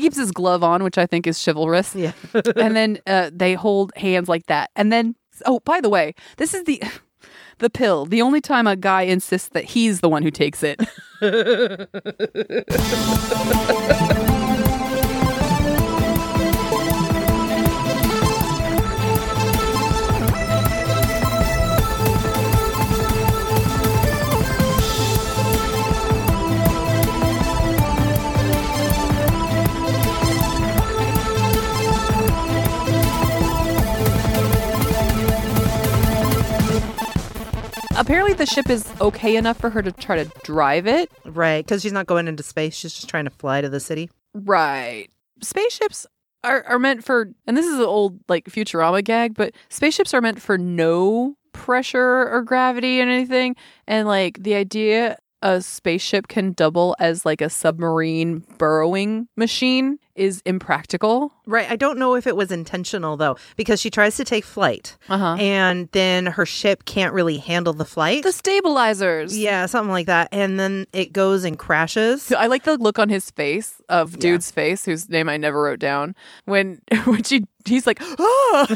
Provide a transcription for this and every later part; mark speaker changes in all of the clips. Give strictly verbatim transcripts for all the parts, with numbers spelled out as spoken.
Speaker 1: keeps his glove on, which I think is chivalrous.
Speaker 2: Yeah.
Speaker 1: And then uh, they hold hands like that. And then, oh, by the way, this is the the pill. The only time a guy insists that he's the one who takes it. Apparently the ship is okay enough for her to try to drive it.
Speaker 2: Right, because she's not going into space. She's just trying to fly to the city.
Speaker 1: Right. Spaceships are, are meant for, and this is an old like Futurama gag, but spaceships are meant for no pressure or gravity and anything. And like the idea a spaceship can double as like a submarine burrowing machine is impractical.
Speaker 2: Right. I don't know if it was intentional, though, because she tries to take flight
Speaker 1: Uh-huh.
Speaker 2: and then her ship can't really handle the flight.
Speaker 1: The stabilizers.
Speaker 2: Yeah, something like that. And then it goes and crashes.
Speaker 1: I like the look on his face, of
Speaker 2: Yeah.
Speaker 1: dude's face, whose name I never wrote down, when when she he's like, ah!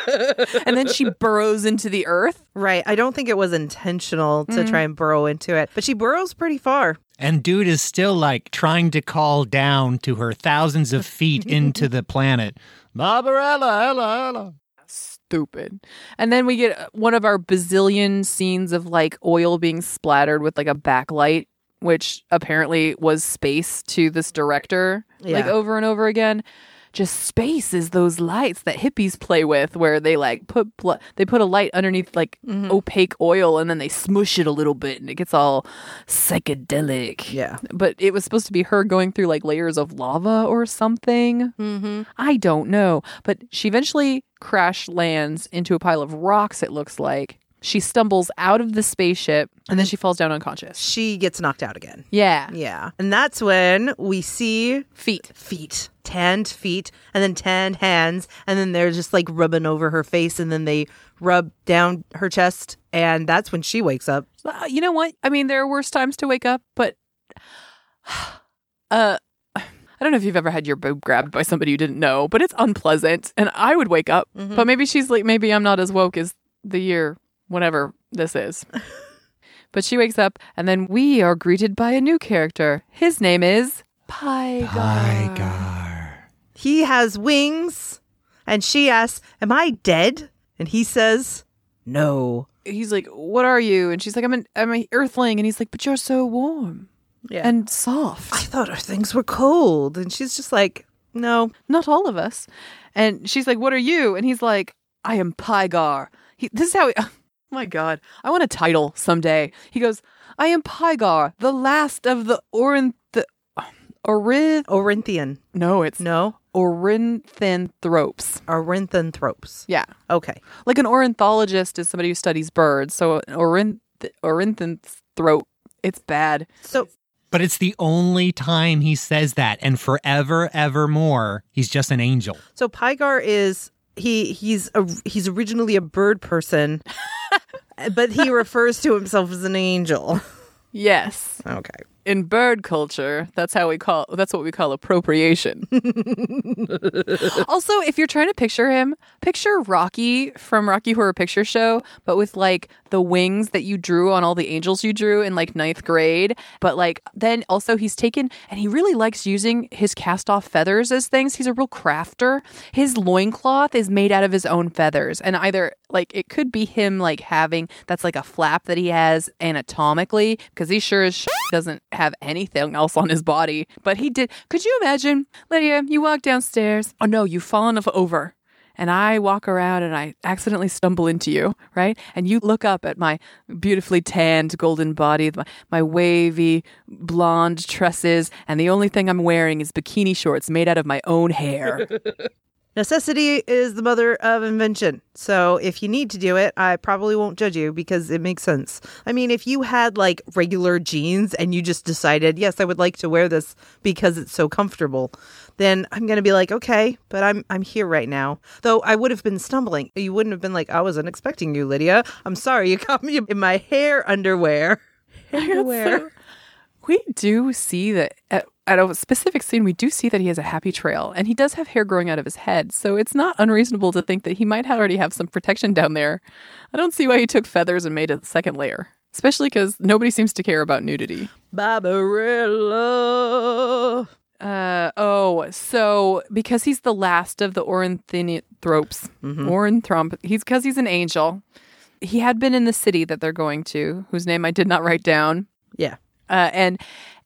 Speaker 1: And then she burrows into the earth.
Speaker 2: Right. I don't think it was intentional to
Speaker 1: Mm.
Speaker 2: try and burrow into it, but she burrows pretty far.
Speaker 3: And dude is still like trying to call down to her thousands of feet into the planet. Barbarella, Ella, Ella.
Speaker 1: Stupid. And then we get one of our bazillion scenes of like oil being splattered with like a backlight, which apparently was space to this director, like
Speaker 2: Yeah.
Speaker 1: over and over again. Just space is those lights that hippies play with, where they like put pl- they put a light underneath like
Speaker 2: Mhm.
Speaker 1: opaque oil, and then they smush it a little bit, and it gets all psychedelic.
Speaker 2: Yeah.
Speaker 1: But it was supposed to be her going through like layers of lava or something.
Speaker 2: Mm-hmm.
Speaker 1: I don't know. But she eventually crash lands into a pile of rocks, it looks like. She stumbles out of the spaceship, and then she falls down unconscious.
Speaker 2: She gets knocked out again.
Speaker 1: Yeah.
Speaker 2: Yeah. And that's when we see
Speaker 1: Feet.
Speaker 2: feet, tanned feet, and then tanned hands. And then they're just like rubbing over her face, and then they rub down her chest. And that's when she wakes up.
Speaker 1: Uh, you know what? I mean, there are worse times to wake up, but uh, I don't know if you've ever had your boob grabbed by somebody you didn't know, but it's unpleasant. And I would wake up.
Speaker 2: Mhm.
Speaker 1: But maybe she's like, maybe I'm not as woke as the year, whatever this is. But she wakes up, and then we are greeted by a new character. His name is Pygar.
Speaker 3: Pygar.
Speaker 2: He has wings, and she asks, "Am I dead?" And he says, "No."
Speaker 1: He's like, "What are you?" And she's like, "I'm an I'm an earthling." And he's like, "But you're so warm
Speaker 2: Yeah.
Speaker 1: and soft."
Speaker 2: I thought our things were cold. And she's just like, "No."
Speaker 1: Not all of us. And she's like, "What are you?" And he's like, "I am Pygar." He, this is how he, oh my God, I want a title someday. He goes, "I am Pygar, the last of the Orinth, Orith,
Speaker 2: Orinthian.
Speaker 1: no, it's
Speaker 2: No.
Speaker 1: Orinthanthropes."
Speaker 2: Orinthanthropes.
Speaker 1: Yeah.
Speaker 2: Okay.
Speaker 1: Like an ornithologist is somebody who studies birds. So an Orinth, Orinthanthrope, it's bad.
Speaker 2: So
Speaker 3: But it's the only time he says that, and forever, evermore, he's just an angel.
Speaker 2: so Pygar is he he's a, he's originally a bird person, but he refers to himself as an angel.
Speaker 1: Yes.
Speaker 2: Okay.
Speaker 1: In bird culture, that's how we call that's what we call appropriation. Also, if you're trying to picture him, picture Rocky from Rocky Horror Picture Show, but with like the wings that you drew on all the angels you drew in like ninth grade. But like then also he's taken and he really likes using his cast off feathers as things. He's a real crafter. His loincloth is made out of his own feathers. And either like it could be him like having that's like a flap that he has anatomically, because he sure as shit doesn't have anything else on his body. But he did. Could you imagine, Lydia, you walk downstairs. Oh no, you've fallen over. And I walk around and I accidentally stumble into you, right? And you look up at my beautifully tanned golden body, my, my wavy blonde tresses, and the only thing I'm wearing is bikini shorts made out of my own hair.
Speaker 2: Necessity is the mother of invention. So if you need to do it, I probably won't judge you because it makes sense. I mean, if you had like regular jeans and you just decided, yes, I would like to wear this because it's so comfortable, then I'm going to be like, okay, but I'm I'm here right now. Though I would have been stumbling. You wouldn't have been like, I wasn't expecting you, Lydia. I'm sorry, you caught me in my hair underwear. Underwear.
Speaker 1: We do see that at, at a specific scene, we do see that he has a happy trail, and he does have hair growing out of his head. So it's not unreasonable to think that he might already have some protection down there. I don't see why he took feathers and made a second layer, especially because nobody seems to care about nudity.
Speaker 2: Barbarella.
Speaker 1: Uh oh, so because he's the last of the Oranthropes, mm-hmm. Oranthrop, he's because he's an angel. He had been in the city that they're going to, whose name I did not write down.
Speaker 2: Yeah,
Speaker 1: uh, and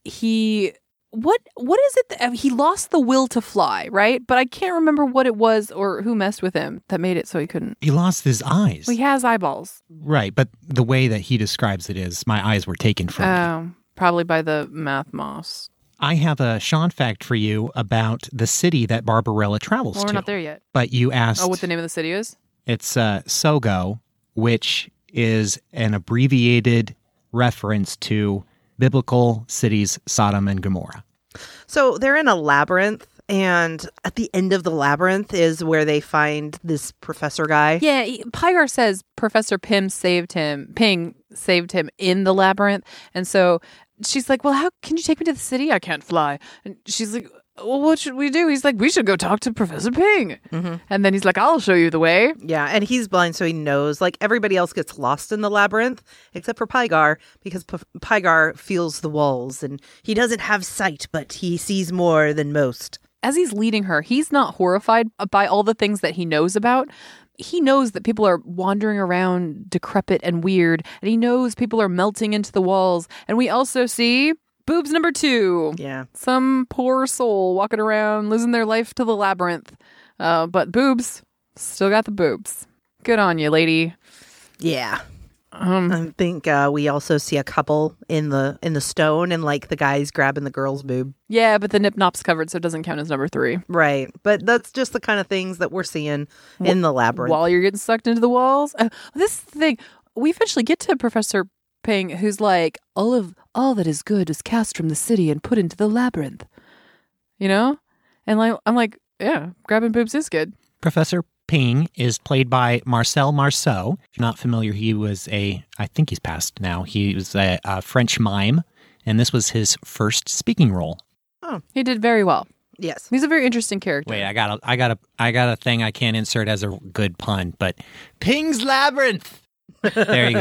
Speaker 1: he what what is it? That, he lost the will to fly, right? But I can't remember what it was or who messed with him that made it so he couldn't.
Speaker 3: He lost his eyes.
Speaker 1: Well, he has eyeballs,
Speaker 3: right? But the way that he describes it is, my eyes were taken from me.
Speaker 1: Oh, probably by the math moss.
Speaker 3: I have a Sean fact for you about the city that Barbarella travels
Speaker 1: well, we're
Speaker 3: to.
Speaker 1: We're not there yet.
Speaker 3: But you asked...
Speaker 1: Oh, what the name of the city is?
Speaker 3: It's uh, Sogo, which is an abbreviated reference to biblical cities Sodom and Gomorrah.
Speaker 2: So they're in a labyrinth, and at the end of the labyrinth is where they find this professor guy.
Speaker 1: Yeah, he, Pygar says Professor Pym saved him, Ping saved him in the labyrinth, and so... She's like, well, how can you take me to the city? I can't fly. And she's like, well, what should we do? He's like, we should go talk to Professor Ping. Mm-hmm. And then he's like, I'll show you the way.
Speaker 2: Yeah, and he's blind, so he knows. Like, everybody else gets lost in the labyrinth, except for Pygar, because P- Pygar feels the walls, and he doesn't have sight, but he sees more than most.
Speaker 1: As he's leading her, he's not horrified by all the things that he knows about. He knows that people are wandering around decrepit and weird, and he knows people are melting into the walls. And we also see boobs number two.
Speaker 2: Yeah.
Speaker 1: Some poor soul walking around, losing their life to the labyrinth. Uh, but boobs, still got the boobs. Good on you, lady.
Speaker 2: Yeah.
Speaker 1: Um,
Speaker 2: I think uh, we also see a couple in the in the stone, and like the guy's grabbing the girl's boob.
Speaker 1: Yeah, but the nip nop's covered, so it doesn't count as number three.
Speaker 2: Right, but that's just the kind of things that we're seeing in the labyrinth
Speaker 1: while you're getting sucked into the walls. Uh, this thing, we eventually get to Professor Ping, who's like, all of all that is good is cast from the city and put into the labyrinth. You know, and like I'm like, yeah, grabbing boobs is good.
Speaker 3: Professor Ping is played by Marcel Marceau. If you're not familiar, he was a, I think he's passed now. He was a, a French mime, and this was his first speaking role.
Speaker 2: Oh,
Speaker 1: he did very well.
Speaker 2: Yes,
Speaker 1: he's a very interesting character.
Speaker 3: Wait, I got a, I got a, I got a thing I can't insert as a good pun, but Ping's Labyrinth. There you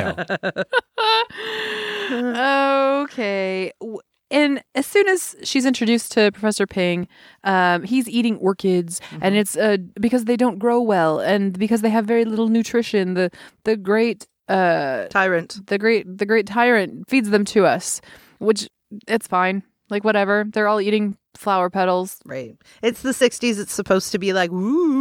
Speaker 1: go. Okay. And as soon as she's introduced to Professor Ping, um, he's eating orchids, mm-hmm. and it's uh, because they don't grow well, and because they have very little nutrition. The the great uh,
Speaker 2: tyrant,
Speaker 1: the great the great tyrant feeds them to us, which it's fine. Like whatever, they're all eating flower petals.
Speaker 2: Right. It's the sixties. It's supposed to be like,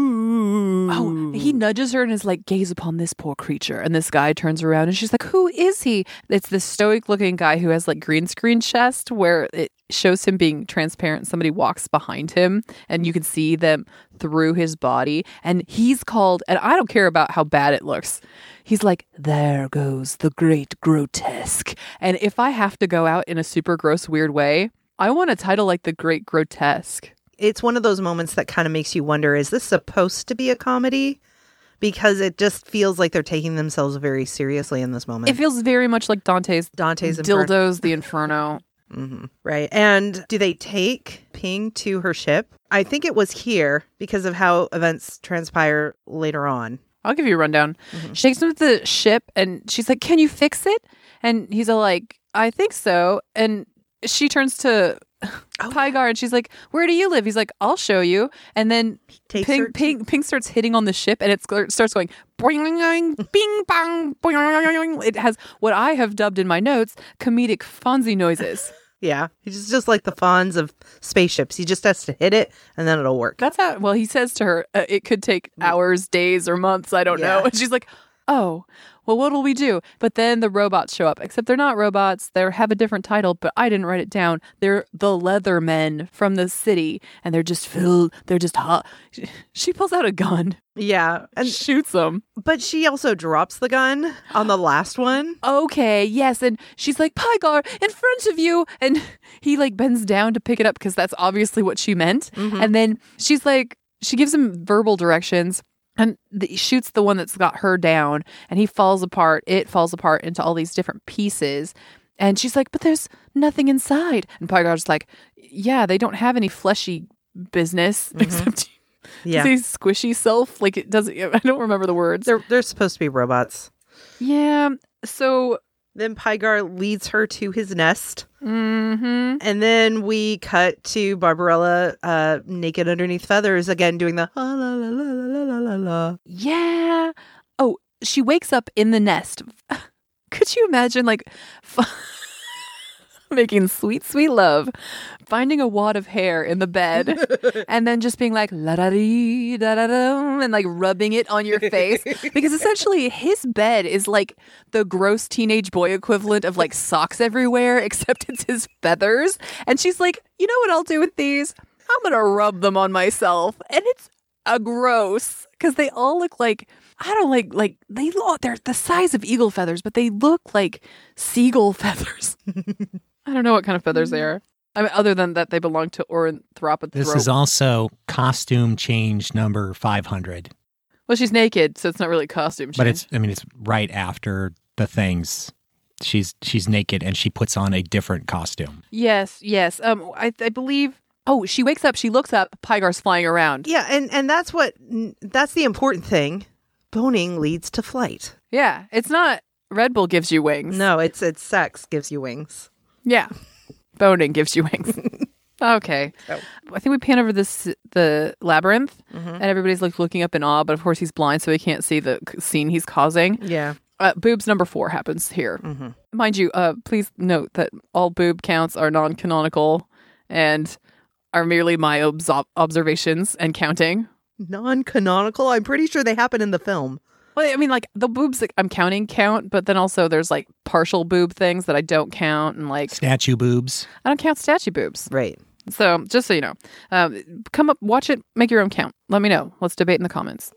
Speaker 2: woo.
Speaker 1: Oh, he nudges her and is like, gaze upon this poor creature. And this guy turns around and she's like, who is he? It's this stoic looking guy who has like green screen chest where it shows him being transparent. Somebody walks behind him and you can see them through his body. And he's called, and I don't care about how bad it looks. He's like, there goes the great grotesque. And if I have to go out in a super gross, weird way, I want a title like The Great Grotesque.
Speaker 2: It's one of those moments that kind of makes you wonder, is this supposed to be a comedy? Because it just feels like they're taking themselves very seriously in this moment.
Speaker 1: It feels very much like Dante's
Speaker 2: Dante's
Speaker 1: Dildos,
Speaker 2: Infer-
Speaker 1: the Inferno.
Speaker 2: Mm-hmm. Right. And do they take Ping to her ship? I think it was here because of how events transpire later on.
Speaker 1: I'll give you a rundown. Mm-hmm. She takes him to the ship and she's like, can you fix it? And he's all like, I think so. And she turns to oh. Pygar and she's like, where do you live? He's like, I'll show you. And then Ping, Ping, Ping starts hitting on the ship and it starts going boing, bing, bang, boing. It has what I have dubbed in my notes comedic Fonzie noises.
Speaker 2: Yeah, he's just like the Fonz of spaceships. He just has to hit it and then it'll work.
Speaker 1: That's how, well, he says to her, uh, it could take hours, days, or months. I don't yeah. know. And she's like, oh, well, what'll we do? But then the robots show up, except they're not robots. They have a different title, but I didn't write it down. They're the Leathermen from the city, and they're just filled. They're just hot. She pulls out a gun.
Speaker 2: Yeah.
Speaker 1: And shoots them.
Speaker 2: But she also drops the gun on the last one.
Speaker 1: Okay, yes. And she's like, Pygar, in front of you. And he like bends down to pick it up because that's obviously what she meant. Mm-hmm. And then she's like, she gives him verbal directions. And the, shoots the one that's got her down, and he falls apart. It falls apart into all these different pieces. And she's like, but there's nothing inside. And Pygar's like, yeah, they don't have any fleshy business mm-hmm. except
Speaker 2: yeah.
Speaker 1: say squishy self. Like it doesn't, I don't remember the words.
Speaker 2: They're, they're supposed to be robots.
Speaker 1: Yeah. So
Speaker 2: then Pygar leads her to his nest.
Speaker 1: Mm-hmm.
Speaker 2: And then we cut to Barbarella uh, naked underneath feathers again, doing the la la la la la la la la.
Speaker 1: Yeah. Oh, she wakes up in the nest. Could you imagine, like, f- making sweet, sweet love, finding a wad of hair in the bed, and then just being like, la da dee, da da da, and like rubbing it on your face? Because essentially his bed is like the gross teenage boy equivalent of like socks everywhere, except it's his feathers. And she's like, you know what I'll do with these? I'm going to rub them on myself. And it's a gross, because they all look like, I don't like, like, they look, they're the size of eagle feathers, but they look like seagull feathers. I don't know what kind of feathers they are. I mean, other than that they belong to Ornithopithecus.
Speaker 3: This is also costume change number five hundred.
Speaker 1: Well, she's naked, so it's not really costume change.
Speaker 3: But it's, I mean, it's right after the things. She's she's naked and she puts on a different costume.
Speaker 1: Yes, yes. Um, I, I believe... Oh, she wakes up, she looks up, Pygar's flying around.
Speaker 2: Yeah, and, and that's what, that's the important thing. Boning leads to flight.
Speaker 1: Yeah, it's not Red Bull gives you wings.
Speaker 2: No, it's it's sex gives you wings.
Speaker 1: Yeah, boning gives you wings. Okay. Oh. I think we pan over this the labyrinth, mm-hmm. and everybody's like looking up in awe, but of course he's blind, so he can't see the scene he's causing.
Speaker 2: Yeah.
Speaker 1: Uh, boobs number four happens here.
Speaker 2: Mm-hmm.
Speaker 1: Mind you, uh, please note that all boob counts are non-canonical and are merely my obs- observations and counting.
Speaker 2: Non-canonical? I'm pretty sure they happen in the film.
Speaker 1: Well, I mean, like, the boobs that I'm counting count, but then also there's, like, partial boob things that I don't count, and, like...
Speaker 3: Statue boobs.
Speaker 1: I don't count statue boobs.
Speaker 2: Right.
Speaker 1: So, just so you know. Um, come up, watch it, make your own count. Let me know. Let's debate in the comments.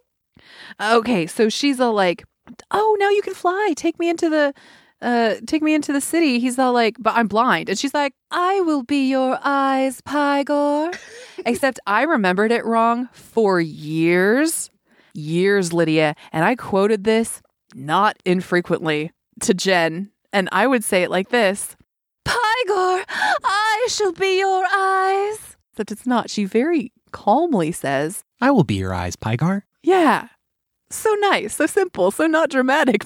Speaker 1: Okay, so she's all like, oh, now you can fly. Take me into the... Uh, take me into the city. He's all like, but I'm blind. And she's like, I will be your eyes, Pygar. Except I remembered it wrong for years. Years, Lydia. And I quoted this not infrequently to Jen. And I would say it like this. Pygar, I shall be your eyes. Except it's not. She very calmly says,
Speaker 3: I will be your eyes, Pygar.
Speaker 1: Yeah. So nice, so simple, so not dramatic.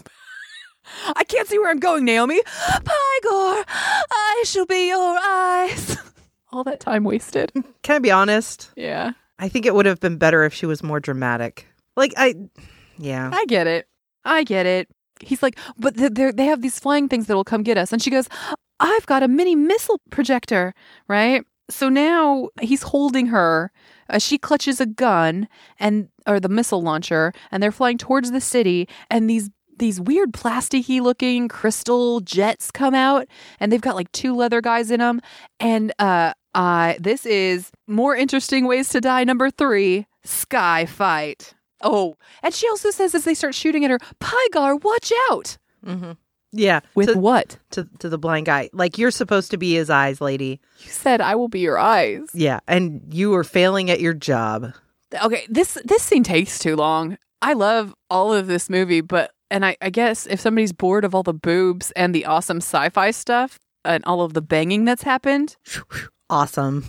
Speaker 1: I can't see where I'm going, Naomi. Pygar, I shall be your eyes. All that time wasted.
Speaker 2: Can I be honest?
Speaker 1: Yeah.
Speaker 2: I think it would have been better if she was more dramatic. Like, I, yeah.
Speaker 1: I get it. I get it. He's like, but they they have these flying things that will come get us. And she goes, I've got a mini missile projector, right? So now he's holding her. Uh, she clutches a gun and or the missile launcher, and they're flying towards the city, and these These weird plasticky looking crystal jets come out, and they've got like two leather guys in them. And uh, uh, this is more interesting ways to die. Number three, sky fight. Oh, and she also says as they start shooting at her, Pygar, watch out.
Speaker 2: Mm-hmm. Yeah.
Speaker 1: With
Speaker 2: to,
Speaker 1: what?
Speaker 2: To to the blind guy. Like, you're supposed to be his eyes, lady.
Speaker 1: You said I will be your eyes.
Speaker 2: Yeah, and you are failing at your job.
Speaker 1: Okay, this this scene takes too long. I love all of this movie, but And I, I guess if somebody's bored of all the boobs and the awesome sci-fi stuff and all of the banging that's happened.
Speaker 2: Awesome.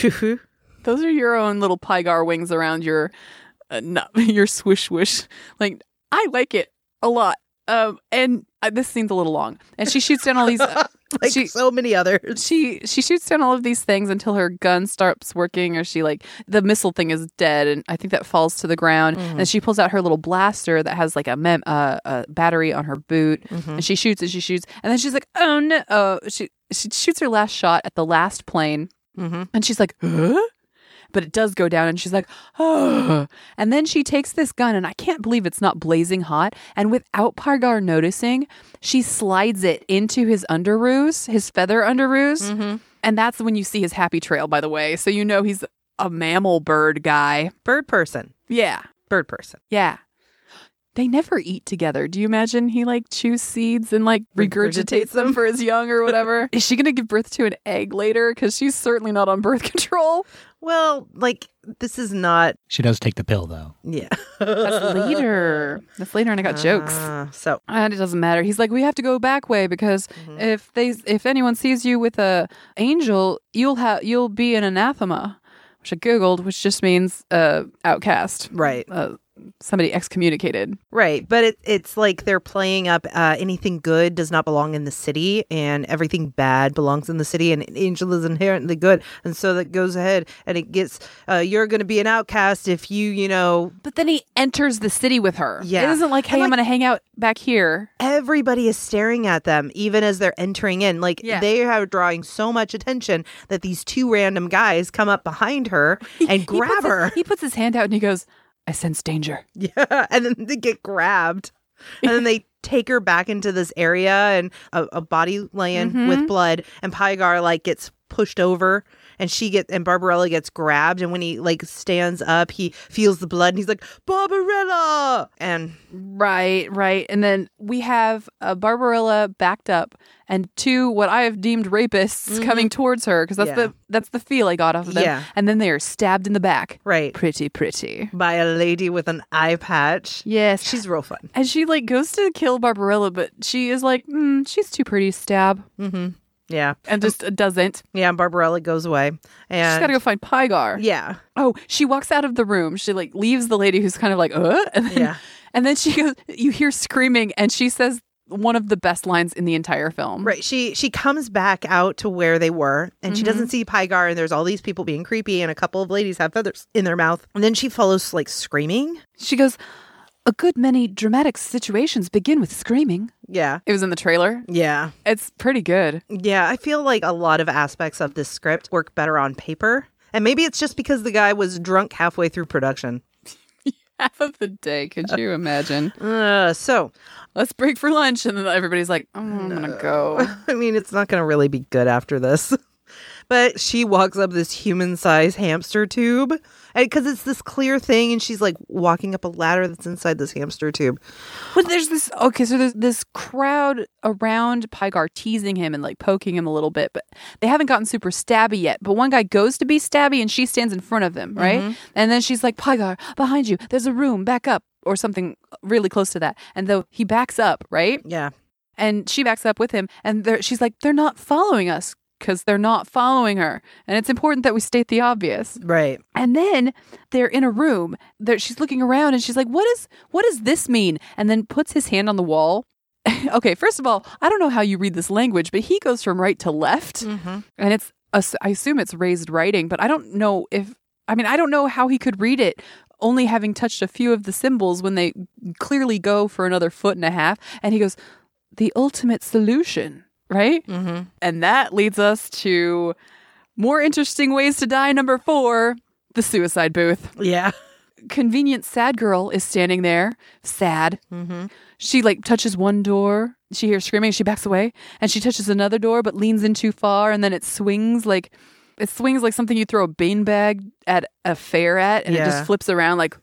Speaker 1: Those are your own little Pygar wings around your uh, no, your swish swish. Like, I like it a lot. Um, and uh, this scene's a little long. And she shoots down all these... Uh,
Speaker 2: like
Speaker 1: she,
Speaker 2: so many others.
Speaker 1: She she shoots down all of these things until her gun starts working, or she like the missile thing is dead, and I think that falls to the ground. Mm-hmm. And she pulls out her little blaster that has like a mem uh, a battery on her boot, mm-hmm. and she shoots and she shoots, and then she's like, oh no! Oh, she she shoots her last shot at the last plane, mm-hmm. and she's like, huh? But it does go down, and she's like, oh. And then she takes this gun, and I can't believe it's not blazing hot. And without Pygar noticing, she slides it into his underoos, his feather underoos. Mm-hmm. And that's when you see his happy trail, by the way. So you know he's a mammal bird guy.
Speaker 2: Bird person.
Speaker 1: Yeah.
Speaker 2: Bird person.
Speaker 1: Yeah. They never eat together. Do you imagine he like chews seeds and like regurgitates,
Speaker 2: Regurgitates
Speaker 1: them
Speaker 2: them?
Speaker 1: for his young or whatever? Is she going to give birth to an egg later? Because she's certainly not on birth control.
Speaker 2: Well, like, this is not...
Speaker 3: She does take the pill, though.
Speaker 2: Yeah.
Speaker 1: That's later. That's later, and I got jokes.
Speaker 2: Uh, so,
Speaker 1: And it doesn't matter. He's like, we have to go back way because
Speaker 2: Mm-hmm.
Speaker 1: if they, if anyone sees you with a angel, you'll have, you'll be an anathema, which I googled, which just means uh, outcast,
Speaker 2: right.
Speaker 1: uh, somebody excommunicated.
Speaker 2: Right. But it, it's like they're playing up uh, anything good does not belong in the city and everything bad belongs in the city and an angel is inherently good. And so that goes ahead and it gets, uh, you're going to be an outcast if you, you know.
Speaker 1: But then he enters the city with her.
Speaker 2: Yeah.
Speaker 1: It isn't like, hey,
Speaker 2: And,
Speaker 1: I'm
Speaker 2: like-
Speaker 1: going to hang out back here.
Speaker 2: Everybody is staring at them even as they're entering in. Like
Speaker 1: Yeah.
Speaker 2: they are drawing so much attention that these two random guys come up behind her and
Speaker 1: He
Speaker 2: grab
Speaker 1: puts
Speaker 2: her.
Speaker 1: His, he puts his hand out and he goes, I sense danger.
Speaker 2: Yeah, and then they get grabbed. And then they take her back into this area and a, a body laying
Speaker 1: Mhm.
Speaker 2: with blood. And Pygar like gets pushed over and she get and Barbarella gets grabbed. And when he like stands up, he feels the blood and he's like, Barbarella! And
Speaker 1: Right, right. And then we have uh, Barbarella backed up and two what I have deemed rapists coming towards her because that's
Speaker 2: Mm-hmm. Yeah.
Speaker 1: the that's the feel I got off of them.
Speaker 2: Yeah.
Speaker 1: And then they are stabbed in the back.
Speaker 2: right
Speaker 1: Pretty, pretty.
Speaker 2: by a lady with an eye patch.
Speaker 1: Yes.
Speaker 2: She's real fun.
Speaker 1: and she like goes to kill Barbarella, but she is like, mm, she's too pretty to stab.
Speaker 2: Mm-hmm. Yeah.
Speaker 1: And just doesn't.
Speaker 2: Yeah, and Barbarella goes away. And
Speaker 1: She's got to go find Pygar.
Speaker 2: yeah.
Speaker 1: Oh, she walks out of the room. She like leaves the lady who's kind of like, uh, and then,
Speaker 2: Yeah.
Speaker 1: and then she goes, you hear screaming, and she says one of the best lines in the entire film.
Speaker 2: Right. She she comes back out to where they were and she
Speaker 1: Mm-hmm.
Speaker 2: doesn't see Pygar and there's all these people being creepy and a couple of ladies have feathers in their mouth. And then she follows like screaming.
Speaker 1: She goes, a good many dramatic situations begin with screaming.
Speaker 2: Yeah.
Speaker 1: It was in the trailer.
Speaker 2: Yeah.
Speaker 1: It's pretty good.
Speaker 2: Yeah. I feel like a lot of aspects of this script work better on paper. And maybe it's just because the guy was drunk halfway through production.
Speaker 1: Half of the day, could you imagine?
Speaker 2: Uh, so,
Speaker 1: Let's break for lunch. And then everybody's like, oh, I'm going to go.
Speaker 2: I mean, it's not going to really be good after this. But she walks up this human-sized hamster tube because it's this clear thing, and she's like walking up a ladder that's inside this hamster tube.
Speaker 1: But there's this, okay, so there's this crowd around Pygar teasing him and like poking him a little bit, but they haven't gotten super stabby yet. But one guy goes to be stabby and she stands in front of him, right? And then she's like, Pygar, behind you, there's a room, back up, or something really close to that. And though he backs up, right?
Speaker 2: Yeah.
Speaker 1: And she backs up with him, and they're- she's like, they're not following us because they're not following her. And it's important that we state the obvious.
Speaker 2: Right.
Speaker 1: And then they're in a room. There, she's looking around and she's like, what is what does this mean? And then puts his hand on the wall. Okay, first of all, I don't know how you read this language, but he goes from right to left.
Speaker 2: Mm-hmm.
Speaker 1: And it's, I assume it's raised writing, but I don't know if, I mean, I don't know how he could read it, only having touched a few of the symbols when they clearly go for another foot and a half. And he goes, the ultimate solution, right?
Speaker 2: Mm-hmm.
Speaker 1: And that leads us to more interesting ways to die. Number four, the suicide booth.
Speaker 2: Yeah.
Speaker 1: Convenient sad girl is standing there, sad.
Speaker 2: Mm-hmm.
Speaker 1: She like touches one door. She hears screaming. She backs away, and she touches another door, but leans in too far, and then it swings like it swings like something you throw a beanbag at a fair at, and it
Speaker 2: Yeah.
Speaker 1: just flips around like.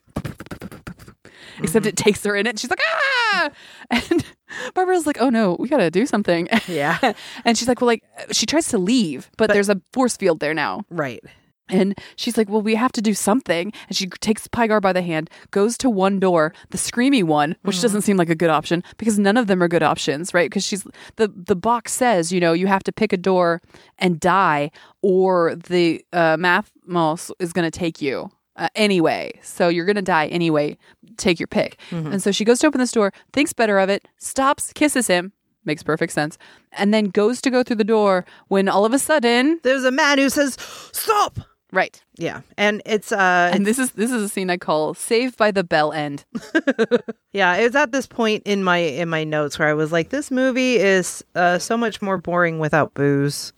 Speaker 1: Except it takes her in it. And she's like, ah! And Barbara's like, oh no, we gotta do something.
Speaker 2: Yeah.
Speaker 1: And she's like, well, like, she tries to leave, but,
Speaker 2: But-
Speaker 1: there's a force field there now.
Speaker 2: Right.
Speaker 1: And she's like, well, we have to do something. And she takes Pygar by the hand, goes to one door, the screamy one, which
Speaker 2: Mm-hmm.
Speaker 1: doesn't seem like a good option because none of them are good options, right? Because she's the the box says, you know, you have to pick a door and die, or the uh, Mathmos is going to take you. Uh, anyway, so you're gonna die anyway. Take your pick.
Speaker 2: Mm-hmm.
Speaker 1: And so she goes to open this door, thinks better of it, stops, kisses him, makes perfect sense, and then goes to go through the door when all of a sudden,
Speaker 2: There's a man who says, stop.
Speaker 1: right.
Speaker 2: Yeah. And it's, uh,
Speaker 1: And this is this is a scene I call "Saved by the Bell End."
Speaker 2: yeah, it's at this point in my, in my notes where I was like, this movie is uh, so much more boring without booze.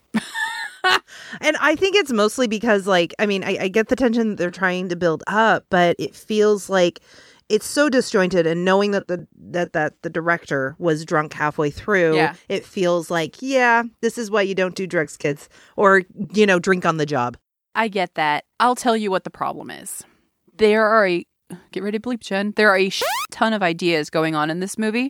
Speaker 2: And I think it's mostly because, like, I mean, I, I get the tension that they're trying to build up, but it feels like it's so disjointed. And knowing that the that that the director was drunk halfway through,
Speaker 1: Yeah.
Speaker 2: it feels like, yeah, this is why you don't do drugs, kids, or you know, drink on the job.
Speaker 1: I get that. I'll tell you what the problem is. There are a get ready to bleep, Jen. There are a shit ton of ideas going on in this movie.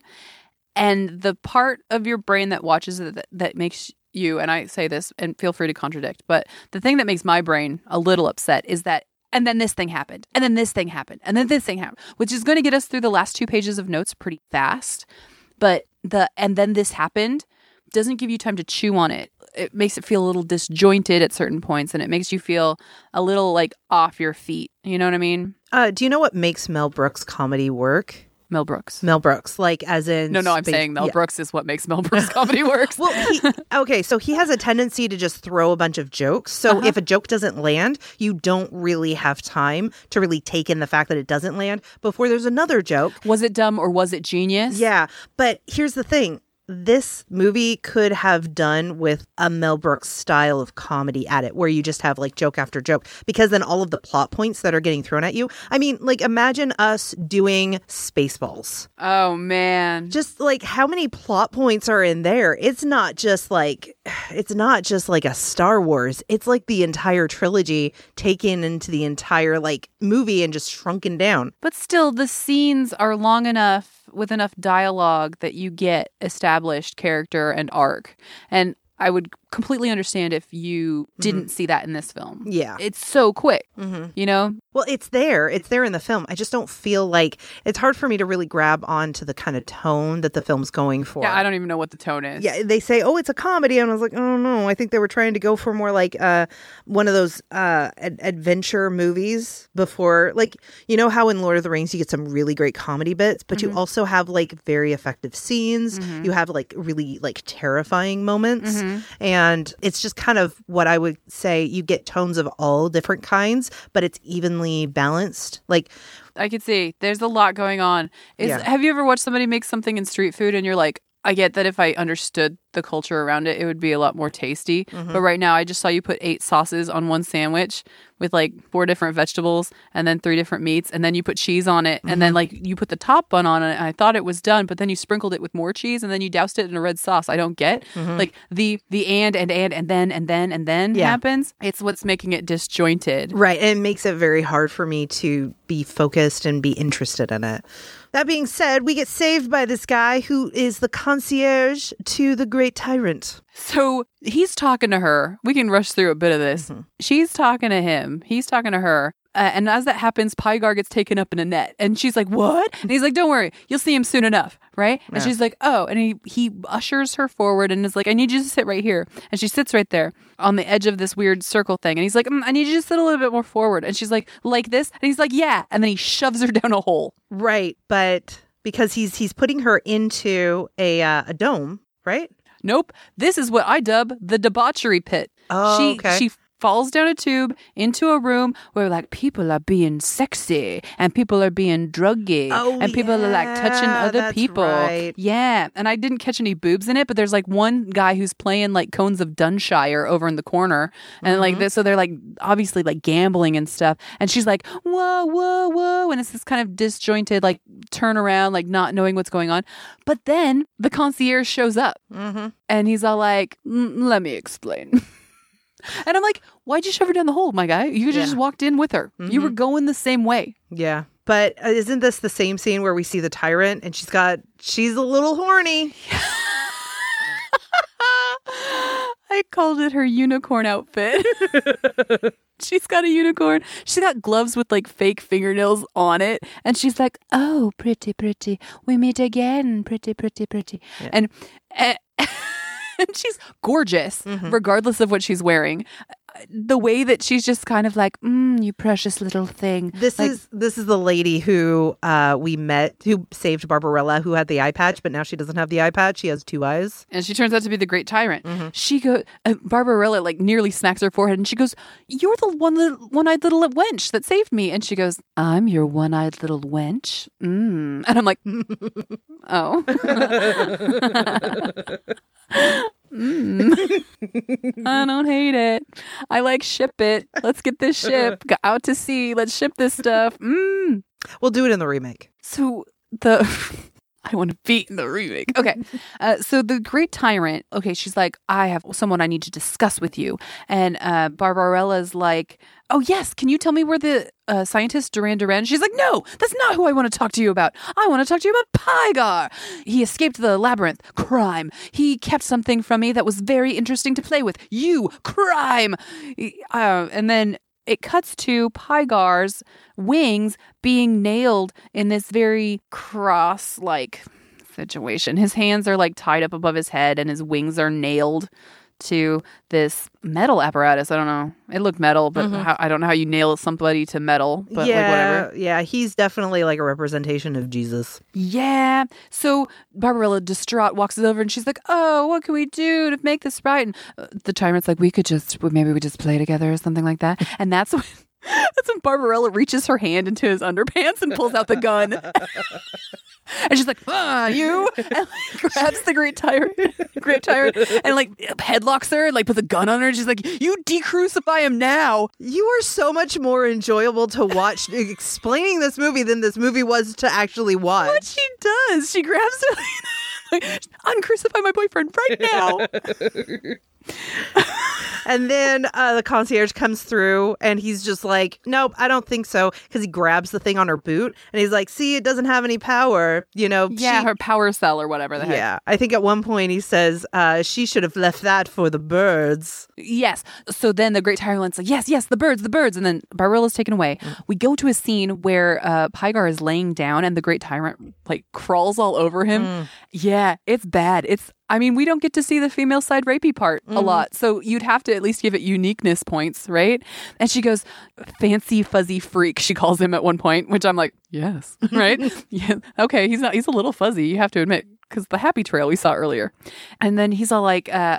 Speaker 1: And the part of your brain that watches it that, that makes you, and I say this, and feel free to contradict, but the thing that makes my brain a little upset is that, and then this thing happened, and then this thing happened, and then this thing happened, which is going to get us through the last two pages of notes pretty fast. But the, and then this happened doesn't give you time to chew on it. It makes it feel a little disjointed at certain points, and it makes you feel a little like off your feet. You know what I mean?
Speaker 2: Uh, do you know what makes Mel Brooks comedy work?
Speaker 1: Mel Brooks.
Speaker 2: Mel Brooks, like as in...
Speaker 1: No, no, I'm
Speaker 2: space-
Speaker 1: saying Mel
Speaker 2: yeah.
Speaker 1: Brooks is what makes Mel Brooks comedy works.
Speaker 2: Well, he, okay, so he has a tendency to just throw a bunch of jokes. So
Speaker 1: Uh-huh.
Speaker 2: if a joke doesn't land, you don't really have time to really take in the fact that it doesn't land before there's another joke.
Speaker 1: Was it dumb or was it genius?
Speaker 2: Yeah, but here's the thing. This movie could have done with a Mel Brooks style of comedy at it, where you just have like joke after joke, because then all of the plot points that are getting thrown at you. I mean, like imagine us doing Spaceballs.
Speaker 1: Oh, man.
Speaker 2: Just like how many plot points are in there? It's not just like, it's not just like a Star Wars. It's like the entire trilogy taken into the entire like movie and just shrunken down.
Speaker 1: But still, the scenes are long enough with enough dialogue that you get established character and arc. And I would completely understand if you didn't mm-hmm. see that in this film.
Speaker 2: Yeah.
Speaker 1: It's so quick,
Speaker 2: mm-hmm.
Speaker 1: you know?
Speaker 2: Well, it's there. It's there in the film. I just don't feel like it's hard for me to really grab onto the kind of tone that the film's going for.
Speaker 1: Yeah, I don't even know what the tone is.
Speaker 2: Yeah, they say, oh, it's a comedy. And I was like, oh, no. I think they were trying to go for more like uh, one of those uh, ad- adventure movies before. Like, you know how in Lord of the Rings you get some really great comedy bits, but mm-hmm. you also have like very effective scenes. Mm-hmm. You have like really like terrifying moments. Mm-hmm. And it's just kind of what I would say. You get tones of all different kinds, but it's evenly balanced. Like,
Speaker 1: I could see there's a lot going on. Is,
Speaker 2: Yeah.
Speaker 1: Have you ever watched somebody make something in street food and you're like, I get that if I understood the culture around it, it would be a lot more tasty.
Speaker 2: Mm-hmm.
Speaker 1: But right now, I just saw you put eight sauces on one sandwich with like four different vegetables and then three different meats. And then you put cheese on it. Mm-hmm. And then like you put the top bun on it. And I thought it was done, but then you sprinkled it with more cheese and then you doused it in a red sauce. I don't get
Speaker 2: Mm-hmm.
Speaker 1: like the the and and and and then and then and then
Speaker 2: Yeah.
Speaker 1: happens. It's what's making it disjointed.
Speaker 2: Right. And it makes it very hard for me to be focused and be interested in it. That being said, we get saved by this guy who is the concierge to the great tyrant.
Speaker 1: So he's talking to her. We can rush through a bit of this.
Speaker 2: Mm-hmm.
Speaker 1: She's talking to him. He's talking to her. Uh, and as that happens, Pygar gets taken up in a net. And she's like, what? And he's like, don't worry. You'll see him soon enough. Right? And
Speaker 2: Yeah.
Speaker 1: she's like, oh. And he, he ushers her forward and is like, I need you to sit right here. And she sits right there on the edge of this weird circle thing. And he's like, mm, I need you to sit a little bit more forward. And she's like, like this? And he's like, yeah. And then he shoves her down a hole.
Speaker 2: Right. But because he's he's putting her into a uh, a dome, right?
Speaker 1: Nope. This is what I dub the debauchery pit.
Speaker 2: Oh,
Speaker 1: she,
Speaker 2: okay.
Speaker 1: She falls down a tube into a room where like people are being sexy and people are being druggy
Speaker 2: Oh,
Speaker 1: and people are like touching
Speaker 2: yeah,
Speaker 1: other
Speaker 2: that's
Speaker 1: people.
Speaker 2: right.
Speaker 1: Yeah. And I didn't catch any boobs in it, but there's like one guy who's playing like Cones of Dunshire over in the corner. And
Speaker 2: Mm-hmm.
Speaker 1: like this, so they're like obviously like gambling and stuff. And she's like, whoa, whoa, whoa. And it's this kind of disjointed, like turn around, like not knowing what's going on. But then the concierge shows up
Speaker 2: Mm-hmm.
Speaker 1: and he's all like, mm, let me explain. And I'm like, why'd you shove her down the hole, my guy? You could
Speaker 2: Yeah.
Speaker 1: just walked in with her. You were going the same way.
Speaker 2: Yeah. But uh, isn't this the same scene where we see the tyrant and she's got, she's a little horny.
Speaker 1: I called it her unicorn outfit. She's got a unicorn. She's got gloves with like fake fingernails on it. And she's like, oh, pretty, pretty. We meet again. Pretty, pretty, pretty.
Speaker 2: Yeah.
Speaker 1: And, and, and she's gorgeous,
Speaker 2: Mm-hmm.
Speaker 1: regardless of what she's wearing. The way that she's just kind of like, mm, you precious little thing.
Speaker 2: This
Speaker 1: Like,
Speaker 2: is this is the lady who uh, we met, who saved Barbarella, who had the eye patch, but now she doesn't have the eye patch. She has two eyes.
Speaker 1: and she turns out to be the great tyrant.
Speaker 2: Mm-hmm.
Speaker 1: She goes, uh, Barbarella like nearly smacks her forehead, and she goes, "You're the one, little, one-eyed little wench that saved me." And she goes, "I'm your one-eyed little wench." Mm. And I'm like, "Oh." mm. I don't hate it. I like ship it. Let's get this ship Go out to sea. Let's ship this stuff. Mm.
Speaker 2: We'll do it in the remake.
Speaker 1: So the I want to be in the remake. Okay. Uh, so the Great Tyrant, okay, she's like, I have someone I need to discuss with you. And uh, Barbarella's like, oh, yes, can you tell me where the uh, scientist Duran Duran? She's like, no, that's not who I want to talk to you about. I want to talk to you about Pygar. He escaped the labyrinth. Crime. He kept something from me that was very interesting to play with. You. Crime. Uh, and then it cuts to Pygar's wings being nailed in this very cross-like situation. His hands are like tied up above his head and his wings are nailed to this metal apparatus. I don't know. It looked metal, but
Speaker 2: Mm-hmm.
Speaker 1: how, I don't know how you nail somebody to metal, but
Speaker 2: yeah,
Speaker 1: like whatever.
Speaker 2: yeah, he's definitely like a representation of Jesus.
Speaker 1: Yeah. So Barbarella, distraught, walks over and she's like, oh, what can we do to make this right? And uh, the tyrant's like, we could just, maybe we just play together or something like that. And that's when, that's when Barbarella reaches her hand into his underpants and pulls out the gun. And she's like, ah, you, and like, grabs the great tyrant, great tyrant, and like headlocks her and like puts a gun on her. And she's like, you decrucify him now.
Speaker 2: You are so much more enjoyable to watch explaining this movie than this movie was to actually watch.
Speaker 1: What she does, she grabs her, like, uncrucify my boyfriend right now.
Speaker 2: And then uh, the concierge comes through and he's just like, nope, I don't think so. Because he grabs the thing on her boot and he's like, see, it doesn't have any power. You know,
Speaker 1: Yeah,
Speaker 2: she-
Speaker 1: her power cell or whatever the heck.
Speaker 2: Yeah, I think at one point he says uh, she should have left that for the birds.
Speaker 1: Yes. So then the Great Tyrant's like, yes, yes, the birds, the birds. And then Barbarella's taken away. We go to a scene where uh, Pygar is laying down and the Great Tyrant like crawls all over him.
Speaker 2: Mm.
Speaker 1: Yeah, it's bad. It's, I mean, we don't get to see the female side rapey part a lot. So you'd have to at least give it uniqueness points, right? And she goes, fancy fuzzy freak, she calls him at one point, which I'm like, yes, right? Yeah. Okay, he's not, he's a little fuzzy, you have to admit, because the happy trail we saw earlier. And then he's all like, uh,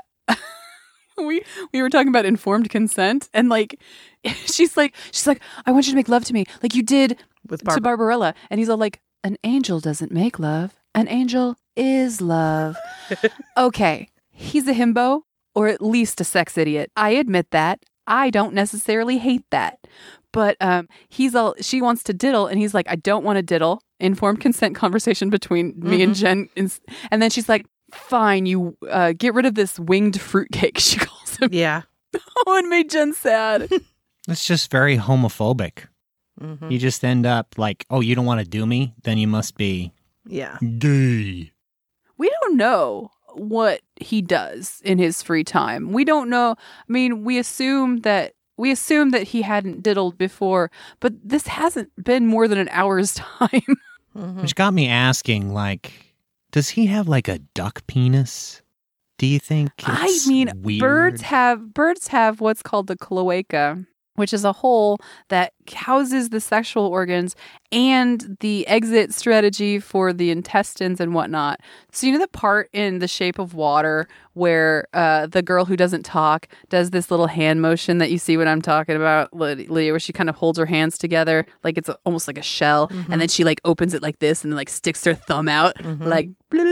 Speaker 1: we we were talking about informed consent, and like she's like she's like I want you to make love to me like you did
Speaker 2: With
Speaker 1: to Barbarella, and he's all like, an angel doesn't make love, an angel is love. Okay, he's a himbo, or at least a sex idiot. I admit that. I don't necessarily hate that, but um, he's all she wants to diddle, and he's like, I don't want to diddle. Informed consent conversation between me and Jen, and, and then she's like, fine, you uh, get rid of this winged fruitcake, she calls him.
Speaker 2: Yeah.
Speaker 1: Oh, it made Jen sad.
Speaker 3: It's just very homophobic.
Speaker 2: Mm-hmm.
Speaker 3: You just end up like, oh, you don't want to do me? Then you must be
Speaker 2: Yeah.
Speaker 3: gay.
Speaker 1: We don't know what he does in his free time. We don't know. I mean, we assume that we assume that he hadn't diddled before, but this hasn't been more than an hour's time.
Speaker 3: Which got me asking, like, does he have like a duck penis? Do you think
Speaker 1: I
Speaker 3: it's
Speaker 1: mean,
Speaker 3: weird?
Speaker 1: birds have birds have what's called the cloaca, which is a hole that houses the sexual organs and the exit strategy for the intestines and whatnot. So you know the part in The Shape of Water where uh, the girl who doesn't talk does this little hand motion that you see what I'm talking about, Leah, where she kind of holds her hands together like it's a, almost like a shell,
Speaker 2: Mm-hmm.
Speaker 1: and then she like opens it like this and then like sticks her thumb out,
Speaker 2: Mm-hmm.
Speaker 1: like.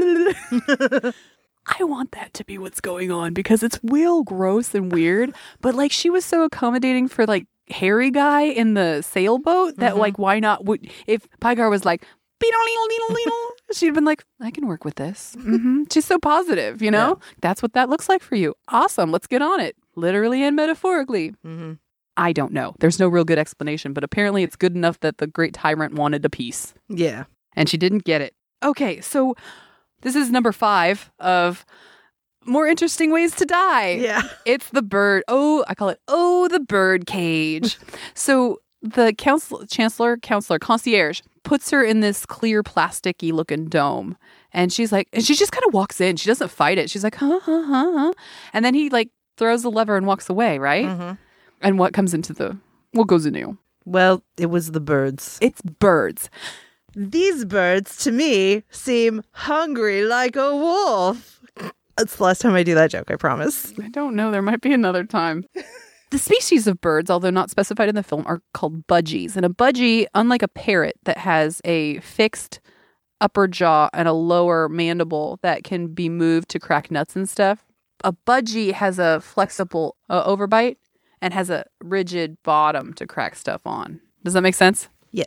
Speaker 1: I want that to be what's going on because it's real gross and weird. But like she was so accommodating for like hairy guy in the sailboat that
Speaker 2: Mm-hmm.
Speaker 1: like why not? Would if Pygar was like she'd have been like, I can work with this. Mm-hmm. She's so positive, you know.
Speaker 2: Yeah.
Speaker 1: That's what that looks like for you. Awesome, let's get on it, literally and metaphorically.
Speaker 2: Mm-hmm.
Speaker 1: I don't know. There's no real good explanation, but apparently it's good enough that the Great Tyrant wanted a piece
Speaker 2: Yeah.
Speaker 1: and she didn't get it. Okay, so. This is number five of more interesting ways to die.
Speaker 2: Yeah.
Speaker 1: It's the bird. Oh, I call it, oh, the bird cage. So the counsel, chancellor, counselor, concierge puts her in this clear plasticky looking dome. And she's like, and she just kind of walks in. She doesn't fight it. She's like, huh, huh, huh, huh. And then he like throws the lever and walks away, right?
Speaker 2: Mm-hmm.
Speaker 1: And what comes into the, what goes in you?
Speaker 2: Well, it was the birds.
Speaker 1: It's birds.
Speaker 2: These birds, to me, seem hungry like a wolf. That's the last time I do that joke, I promise.
Speaker 1: I don't know. There might be another time. The species of birds, although not specified in the film, are called budgies. And a budgie, unlike a parrot that has a fixed upper jaw and a lower mandible that can be moved to crack nuts and stuff, a budgie has a flexible uh, overbite and has a rigid bottom to crack stuff on. Does that make sense?
Speaker 2: Yes.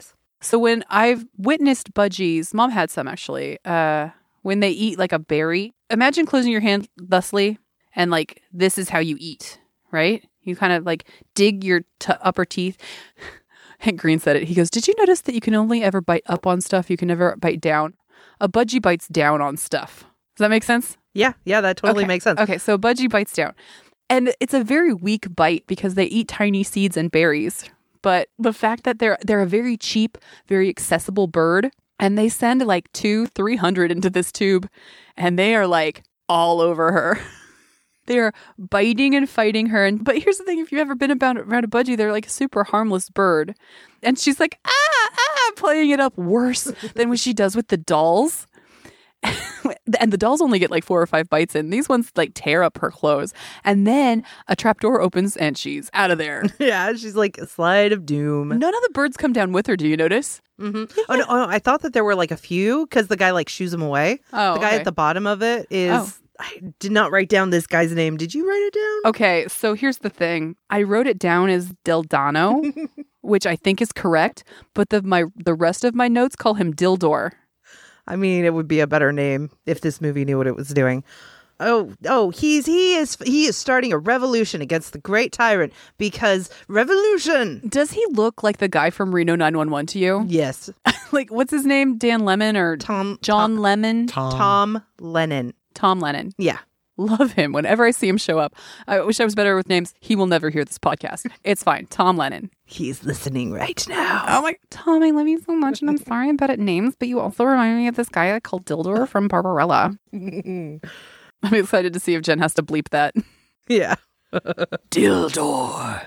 Speaker 1: So when I've witnessed budgies, mom had some actually, uh, when they eat like a berry, imagine closing your hand thusly and like, this is how you eat, right? You kind of like dig your t- upper teeth. Hank Green said it. He goes, did you notice that you can only ever bite up on stuff? You can never bite down. A budgie bites down on stuff. Does that make sense?
Speaker 2: Yeah, yeah, that totally
Speaker 1: Okay.
Speaker 2: makes sense.
Speaker 1: Okay, so a budgie bites down. And it's a very weak bite because they eat tiny seeds and berries. But the fact that they're they're a very cheap, very accessible bird, and they send like two, three hundred into this tube, and they are like all over her. They're biting and fighting her. And but here's the thing: if you've ever been about around a budgie, they're like a super harmless bird, and she's like ah ah, playing it up worse than what she does with the dolls. And the dolls only get like four or five bites in. These ones like tear up her clothes. And then a trapdoor opens and she's out of there.
Speaker 2: Yeah, she's like a slide of doom.
Speaker 1: None of the birds come down with her. Do you notice?
Speaker 2: Mm-hmm. Oh, no, oh, no, I thought that there were like a few because the guy like shoos them away.
Speaker 1: Oh,
Speaker 2: the guy
Speaker 1: okay.
Speaker 2: at the bottom of it is.
Speaker 1: Oh.
Speaker 2: I did not write down this guy's name. Did you write it down?
Speaker 1: Okay, so here's the thing. I wrote it down as Deldano, which I think is correct. But the my the rest of my notes call him Dildor.
Speaker 2: I mean, it would be a better name if this movie knew what it was doing. Oh, oh, he's he is he is starting a revolution against the great tyrant because revolution.
Speaker 1: Does he look like the guy from Reno nine one one to you?
Speaker 2: Yes,
Speaker 1: Like, what's his name? Dan Lemon or
Speaker 2: Tom
Speaker 1: John
Speaker 2: Tom,
Speaker 1: Lemon?
Speaker 3: Tom.
Speaker 2: Tom Lennon.
Speaker 1: Tom Lennon.
Speaker 2: Yeah,
Speaker 1: Love him. Whenever I see him show up, I wish I was better with names. He will never hear this podcast. It's fine. Tom Lennon.
Speaker 2: he's listening right now.
Speaker 1: Oh my Tom, I love you so much, and I'm sorry I'm bad at names, but you also remind me of this guy called Dildor from Barbarella. I'm excited to see if Jen has to bleep that.
Speaker 2: Yeah.
Speaker 1: Dildor.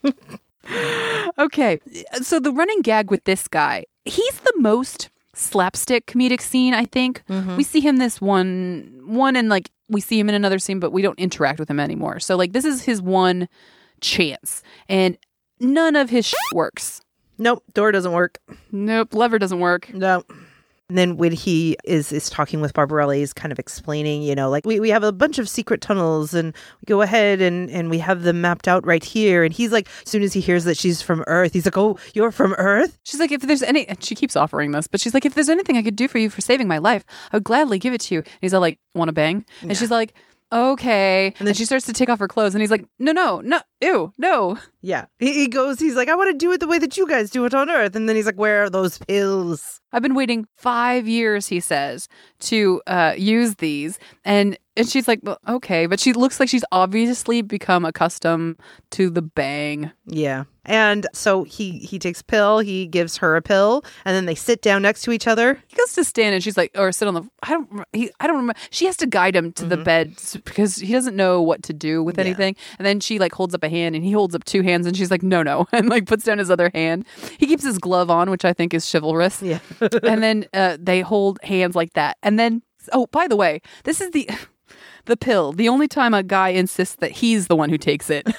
Speaker 1: Okay, so the running gag with this guy, he's the most slapstick comedic scene, I think.
Speaker 2: Mhm.
Speaker 1: We see him this one, one and like we see him in another scene, but we don't interact with him anymore. So like this is his one chance, and none of his shit works.
Speaker 2: Nope, door doesn't work.
Speaker 1: Nope, lever doesn't work.
Speaker 2: No. And then when he is is talking with Barbarella, he's kind of explaining, you know, like we, we have a bunch of secret tunnels and we go ahead and, and we have them mapped out right here. And he's like, as soon as he hears that she's from Earth, he's like, oh, you're from Earth?
Speaker 1: She's like, if there's any, and she keeps offering this, but she's like, if there's anything I could do for you for saving my life, I would gladly give it to you. And he's all like, want to bang? And
Speaker 2: Yeah.
Speaker 1: she's like, okay. And
Speaker 2: then
Speaker 1: then she starts to take off her clothes, and he's like, no, no, no, ew, no.
Speaker 2: Yeah. He, he goes, he's like, I want to do it the way that you guys do it on Earth. And then he's like, where are those pills?
Speaker 1: I've been waiting five years, he says, to uh, use these. And and she's like, well, okay. But she looks like she's obviously become accustomed to the bang.
Speaker 2: Yeah. And so he, he takes a pill, he gives her a pill, and then they sit down next to each other.
Speaker 1: He goes to stand, and she's like, or sit on the, I don't, he, I don't remember. She has to guide him to the bed s- because he doesn't know what to do with
Speaker 2: Yeah.
Speaker 1: anything. And then she like holds up a hand, and he holds up two hands, and she's like, no, no. And like puts down his other hand. He keeps his glove on, which I think is chivalrous.
Speaker 2: Yeah.
Speaker 1: And then uh, they hold hands like that. And then, oh, by the way, this is the the pill. The only time a guy insists that he's the one who takes it.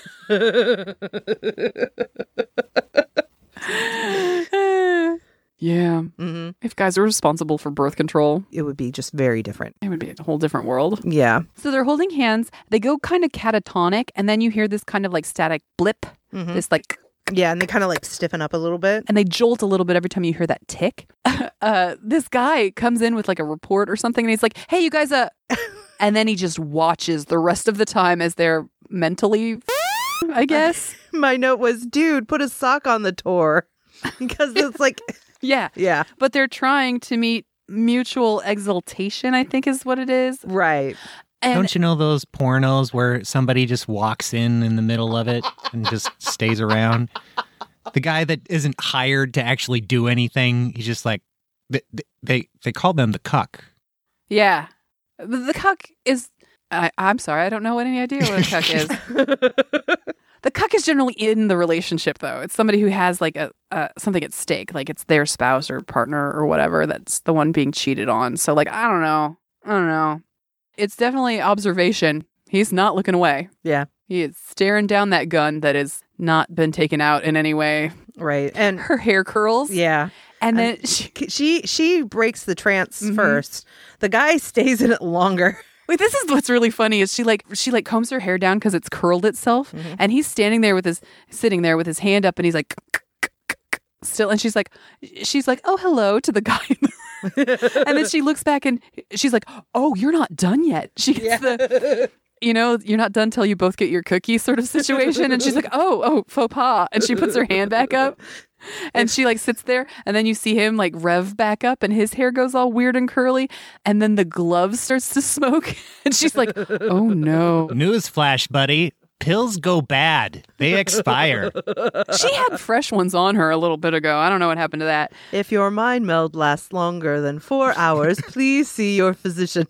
Speaker 1: Yeah.
Speaker 2: hmm
Speaker 1: If guys were responsible for birth control,
Speaker 2: It would be just very different.
Speaker 1: it would be a whole different world.
Speaker 2: Yeah.
Speaker 1: So they're holding hands. They go kind of catatonic, and then you hear this kind of like static blip,
Speaker 2: Mhm.
Speaker 1: this like,
Speaker 2: Yeah. And they kind of like stiffen up a little bit.
Speaker 1: and they jolt a little bit every time you hear that tick. uh, this guy comes in with like a report or something, and he's like, "Hey, you guys, uh," and then he just watches the rest of the time as they're mentally, I guess.
Speaker 2: My note was, dude, put a sock on the tour. Because it's like,
Speaker 1: Yeah,
Speaker 2: yeah,
Speaker 1: but they're trying to meet mutual exaltation, I think is what it is.
Speaker 2: right.
Speaker 1: And
Speaker 3: Don't you know those pornos where somebody just walks in in the middle of it and just stays around? The guy that isn't hired to actually do anything, he's just like, they they, they call them the cuck.
Speaker 1: yeah, the, the cuck is. I, I'm sorry, I don't know what any idea what a cuck is. The cuck is generally in the relationship, though. It's somebody who has like a uh, something at stake, like it's their spouse or partner or whatever that's the one being cheated on. So, like, I don't know, I don't know. It's definitely observation. He's not looking away.
Speaker 2: Yeah,
Speaker 1: He is staring down that gun that has not been taken out in any way.
Speaker 2: right. And
Speaker 1: Her hair curls,
Speaker 2: yeah,
Speaker 1: and then
Speaker 2: And-
Speaker 1: she,
Speaker 2: she she breaks the trance
Speaker 1: Mhm.
Speaker 2: first. The guy stays in it longer.
Speaker 1: wait. This is what's really funny is she like she like combs her hair down because it's curled itself,
Speaker 2: Mhm.
Speaker 1: and he's standing there with his sitting there with his hand up, and he's like, still, and she's like, she's like, oh, hello to the guy. And then she looks back and she's like, oh, you're not done yet. She gets yeah. the, you know, you're not done till you both get your cookie sort of situation. And she's like, oh, oh, faux pas. And she puts her hand back up and she like sits there. And then you see him like rev back up and his hair goes all weird and curly. And then the glove starts to smoke. And she's like, oh, no.
Speaker 3: Newsflash, buddy. Pills go bad. They expire.
Speaker 1: She had fresh ones on her a little bit ago. I don't know what happened to that.
Speaker 2: If your mind meld lasts longer than four hours, please see your physician.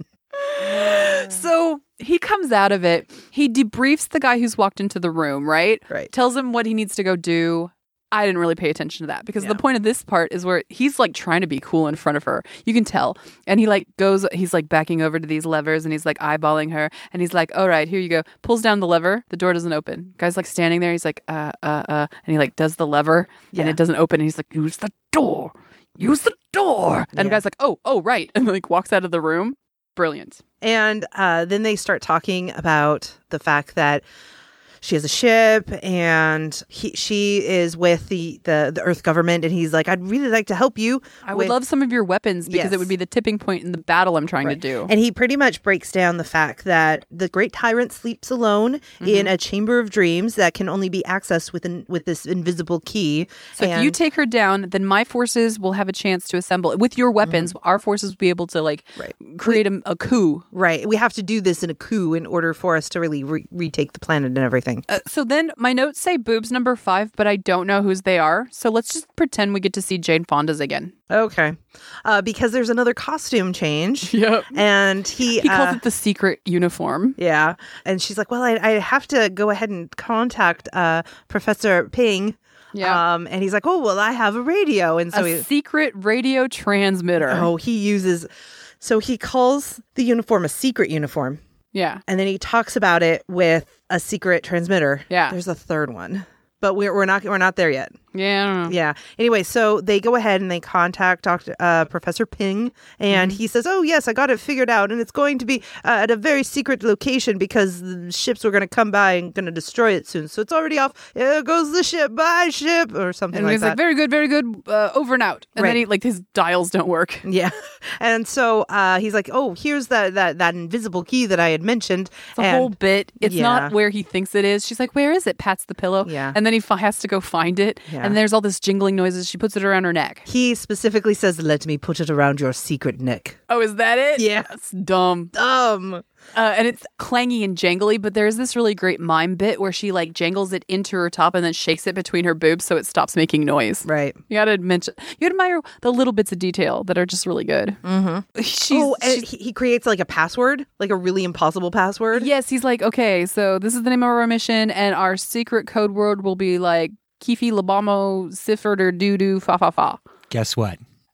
Speaker 1: So he comes out of it. He debriefs the guy who's walked into the room, right?
Speaker 2: Right.
Speaker 1: Tells him what he needs to go do. I didn't really pay attention to that because
Speaker 2: Yeah.
Speaker 1: the point of this part is where he's like trying to be cool in front of her. You can tell. And he like goes, he's like backing over to these levers and he's like eyeballing her. And he's like, all right, here you go. Pulls down the lever. The door doesn't open. Guy's like standing there. He's like, uh, uh, uh. And he like does the lever
Speaker 2: Yeah.
Speaker 1: and it doesn't open. And he's like, use the door. Use the door. And the
Speaker 2: Yeah.
Speaker 1: guy's like, oh, oh, right. And like walks out of the room. Brilliant.
Speaker 2: And uh, then they start talking about the fact that she has a ship and he, she is with the, the, the Earth government. And he's like, I'd really like to help you.
Speaker 1: I would
Speaker 2: with-
Speaker 1: love some of your weapons because
Speaker 2: Yes.
Speaker 1: it would be the tipping point in the battle I'm trying
Speaker 2: Right.
Speaker 1: to do.
Speaker 2: And he pretty much breaks down the fact that the great tyrant sleeps alone
Speaker 1: Mm-hmm.
Speaker 2: in a chamber of dreams that can only be accessed with, an, with this invisible key.
Speaker 1: So if you take her down, then my forces will have a chance to assemble. With your weapons, our forces will be able to like
Speaker 2: Right.
Speaker 1: create a, a coup.
Speaker 2: Right. We have to do this in a coup in order for us to really re- retake the planet and everything.
Speaker 1: Uh, so then my notes say boobs number five, but I don't know whose they are. So let's just pretend we get to see Jane Fonda's again.
Speaker 2: Okay. Uh, because there's another costume change.
Speaker 1: Yep.
Speaker 2: And he...
Speaker 1: He calls
Speaker 2: uh,
Speaker 1: it the secret uniform.
Speaker 2: Yeah. And she's like, well, I, I have to go ahead and contact uh, Professor Ping.
Speaker 1: Yeah.
Speaker 2: Um, and he's like, oh, well, I have a radio. And so
Speaker 1: a
Speaker 2: he...
Speaker 1: secret radio transmitter.
Speaker 2: Oh, he uses... So he calls the uniform a secret uniform.
Speaker 1: Yeah.
Speaker 2: And then he talks about it with a secret transmitter.
Speaker 1: Yeah.
Speaker 2: There's a third one. But we're, we're not we're not there yet.
Speaker 1: Yeah, I don't know.
Speaker 2: Yeah. Anyway, so they go ahead and they contact Doctor uh, Professor Ping, and
Speaker 1: Mm-hmm.
Speaker 2: he says, "Oh yes, I got it figured out, and it's going to be uh, at a very secret location because the ships were going to come by and going to destroy it soon. So it's already off. There goes the ship. Bye, ship, or something
Speaker 1: And
Speaker 2: like
Speaker 1: he's
Speaker 2: that."
Speaker 1: like, very good, very good, uh, over and out. And
Speaker 2: Right.
Speaker 1: then he, like, his dials don't work.
Speaker 2: Yeah. And so uh, he's like, "Oh, here's that that that invisible key that I had mentioned."
Speaker 1: It's a
Speaker 2: and
Speaker 1: whole bit. It's
Speaker 2: Yeah.
Speaker 1: not where he thinks it is. She's like, where is it? Pats the pillow.
Speaker 2: Yeah.
Speaker 1: And then he fi- has to go find it.
Speaker 2: Yeah.
Speaker 1: And there's all this jingling noises. She puts it around her neck.
Speaker 2: he specifically says, "Let me put it around your secret neck."
Speaker 1: Oh, is that it?
Speaker 2: Yeah.
Speaker 1: That's dumb.
Speaker 2: Um.
Speaker 1: Uh, and it's clangy and jangly, but there's this really great mime bit where she like jangles it into her top and then shakes it between her boobs so it stops making noise.
Speaker 2: Right.
Speaker 1: You gotta mention, you admire the little bits of detail that are just really good. Mm-hmm. She's,
Speaker 2: oh, and
Speaker 1: she's-
Speaker 2: he, he creates like a password, like a really impossible password.
Speaker 1: yes, he's like, okay, so this is the name of our mission, and our secret code word will be like Kifi Labamo Sifferder Doo Doo Fa Fa Fa.
Speaker 3: Guess what?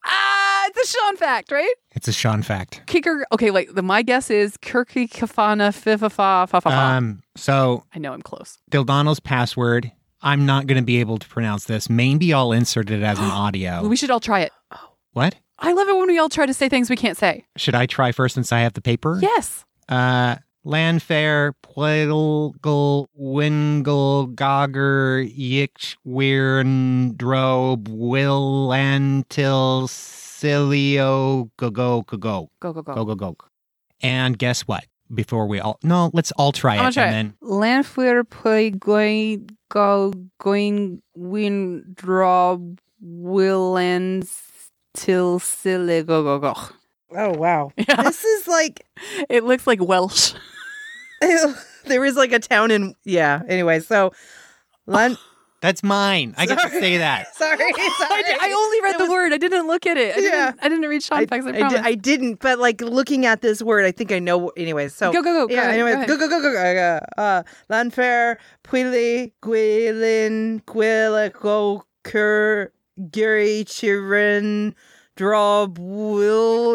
Speaker 1: Ah, it's a Sean fact, right?
Speaker 3: It's a Sean fact.
Speaker 1: Kicker. Okay, like the my guess is Kirky Kafana Fifa Fa Fa Fa Fa.
Speaker 3: Um, so
Speaker 1: I know I'm close.
Speaker 3: Dildano's password. I'm not going to be able to pronounce this. Maybe I'll insert it as an audio.
Speaker 1: We should all try it.
Speaker 3: What?
Speaker 1: I love it when we all try to say things we can't say.
Speaker 3: Should I try first since I have the paper?
Speaker 1: Yes.
Speaker 3: Uh, Landfair, Pwedlgle, Wingle, Gogger, Yich, Weirn, Drobe, Will, Antil, Cilio, go, go, go, go,
Speaker 1: Go, go, go.
Speaker 3: go, go, go. And guess what? Before we all, no, let's all try
Speaker 1: I'm
Speaker 3: it.
Speaker 1: gonna try
Speaker 3: and
Speaker 1: it.
Speaker 3: then
Speaker 1: Landfair play going go going win draw will and till silly go go go.
Speaker 2: Oh wow.
Speaker 1: Yeah.
Speaker 2: This is like
Speaker 1: It looks like Welsh.
Speaker 2: there is like a town in yeah. Anyway, so Lan-
Speaker 3: that's mine. I get to
Speaker 2: Sorry.
Speaker 3: say that.
Speaker 2: sorry, sorry.
Speaker 1: I, did- I only read
Speaker 2: It
Speaker 1: the
Speaker 2: was-
Speaker 1: word. I didn't look at it. I
Speaker 2: Yeah.
Speaker 1: didn't, I didn't read Sean
Speaker 2: I,
Speaker 1: facts. I,
Speaker 2: I,
Speaker 1: promise.
Speaker 2: di- I didn't, but like looking at this word, I think I know. Anyway, so
Speaker 1: Go, go, go, go
Speaker 2: Yeah.
Speaker 1: ahead,
Speaker 2: Anyway,
Speaker 1: go ahead.
Speaker 2: go, go, go, go, go. go. Uh, Lanfair, Pwili, Gwilin, Gwila, Go, Kur, Gary, Chirin, Drob, Will,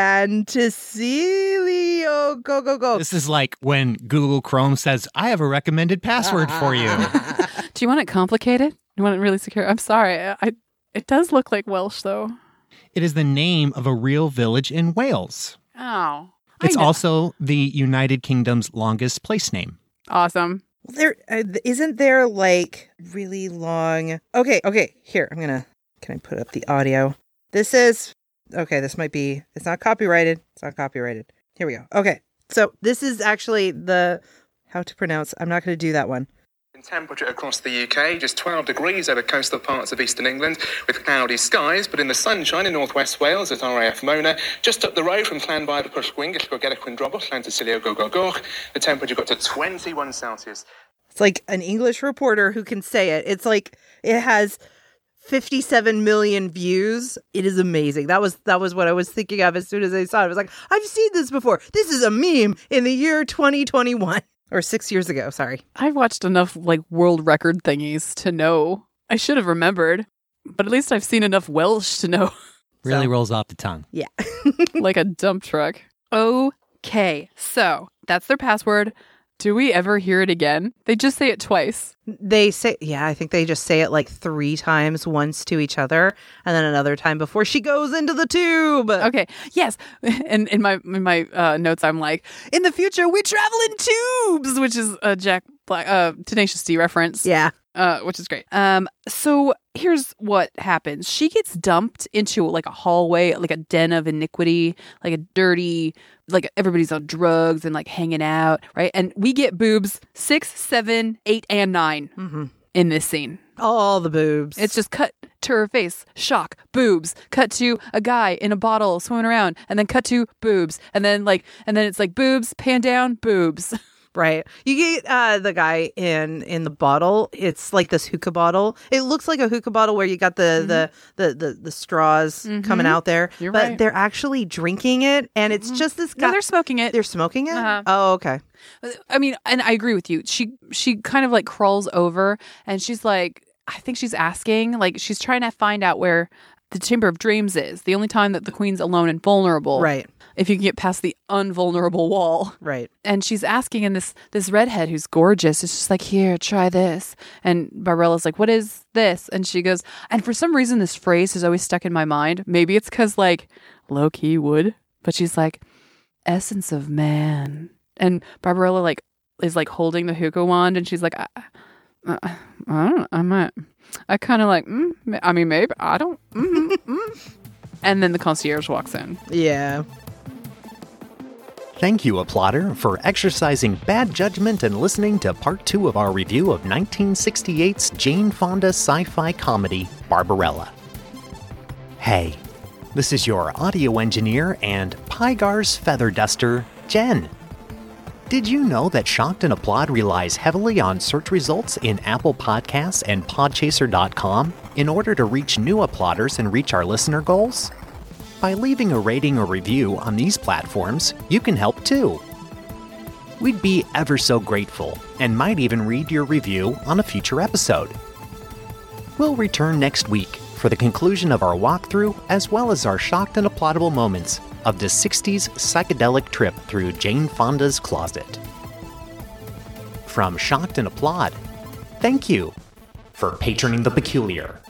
Speaker 2: Anticilio. Go, go, go.
Speaker 3: This is like when Google Chrome says, I have a recommended password for you.
Speaker 1: Do you want it complicated? You want it really secure? I'm sorry. I, I it does look like Welsh though.
Speaker 3: It is the name of a real village in Wales.
Speaker 1: Oh,
Speaker 3: It's
Speaker 1: I know.
Speaker 3: also the United Kingdom's longest place name.
Speaker 1: awesome.
Speaker 2: There uh, isn't there like really long. Okay, okay. Here, I'm gonna. Can I put up the audio? This is, okay, this might be, it's not copyrighted. It's not copyrighted. Here we go. Okay. So this is actually the, how to pronounce, I'm not going to do that one.
Speaker 4: In temperature across the U K, just twelve degrees over coastal parts of eastern England with cloudy skies, but in the sunshine in northwest Wales at R A F Mona, just up the road from Llanfair the Pwllgwyn, Gellgo Drobwch, Llantysilio Gogogoch, the temperature got to twenty-one Celsius.
Speaker 2: It's like an English reporter who can say it. It's like it has fifty-seven million views. It is amazing. That was that was what I was thinking of as soon as I saw it. I was like, I've seen this before. This is a meme in the year twenty twenty-one. Or six years ago, sorry.
Speaker 1: I've watched enough like world record thingies to know. I should have remembered, but at least I've seen enough Welsh to know.
Speaker 3: Really
Speaker 2: So-
Speaker 3: rolls off the tongue.
Speaker 2: Yeah.
Speaker 1: Like a dump truck. Okay, so that's their password. Do we ever hear it again? They just say it twice.
Speaker 2: They say, yeah, I think they just say it like three times, once to each other, and then another time before she goes into the tube.
Speaker 1: Okay, yes. And in my in my uh, notes, I'm like, in the future, we travel in tubes, which is a Jack Black, uh, Tenacious D reference.
Speaker 2: Yeah.
Speaker 1: Uh, which is great. Um, so here's what happens. She gets dumped into like a hallway, like a den of iniquity, like a dirty, like everybody's on drugs and like hanging out, right? And we get boobs six, seven, eight, and nine
Speaker 2: Mm-hmm.
Speaker 1: in this scene.
Speaker 2: All the boobs.
Speaker 1: It's just cut to her face, shock, boobs. Cut to a guy in a bottle swimming around, and then cut to boobs, and then like, and then it's like boobs, pan down, boobs.
Speaker 2: right. You get uh, the guy in in the bottle. It's like this hookah bottle. It looks like a hookah bottle where you got the the, the, the the straws
Speaker 1: Mhm.
Speaker 2: coming out there.
Speaker 1: You're
Speaker 2: but
Speaker 1: right.
Speaker 2: they're actually drinking it, and it's just this guy.
Speaker 1: No, they're smoking it.
Speaker 2: They're smoking it?
Speaker 1: Uh-huh.
Speaker 2: Oh, okay.
Speaker 1: I mean, and I agree with you. She she kind of like crawls over and she's like, I think she's asking, like she's trying to find out where the Chamber of Dreams is. The only time that the queen's alone and vulnerable.
Speaker 2: Right.
Speaker 1: If you can get past the unvulnerable wall.
Speaker 2: Right.
Speaker 1: And she's asking, and this this redhead who's gorgeous is just like, here, try this. And Barbarella's like, what is this? And she goes, and for some reason this phrase has always stuck in my mind. Maybe it's because like low key would, but she's like, essence of man. And Barbarella like is like holding the hookah wand, and she's like, I, I, I don't know, I might, I kind of like, mm, I mean, maybe I don't. Mm, mm. And then the concierge walks in.
Speaker 2: Yeah.
Speaker 5: Thank you, Applauder, for exercising bad judgment and listening to part two of our review of nineteen sixty-eight's Jane Fonda sci-fi comedy, Barbarella. Hey, this is your audio engineer and Pygar's feather duster, Jen. Did you know that Shocked and Applaud relies heavily on search results in Apple Podcasts and Podchaser dot com in order to reach new applauders and reach our listener goals? By leaving a rating or review on these platforms, you can help too. We'd be ever so grateful and might even read your review on a future episode. We'll return next week for the conclusion of our walkthrough as well as our shocked and applaudable moments of the sixties psychedelic trip through Jane Fonda's closet. From Shocked and Applaud, thank you for patroning the peculiar.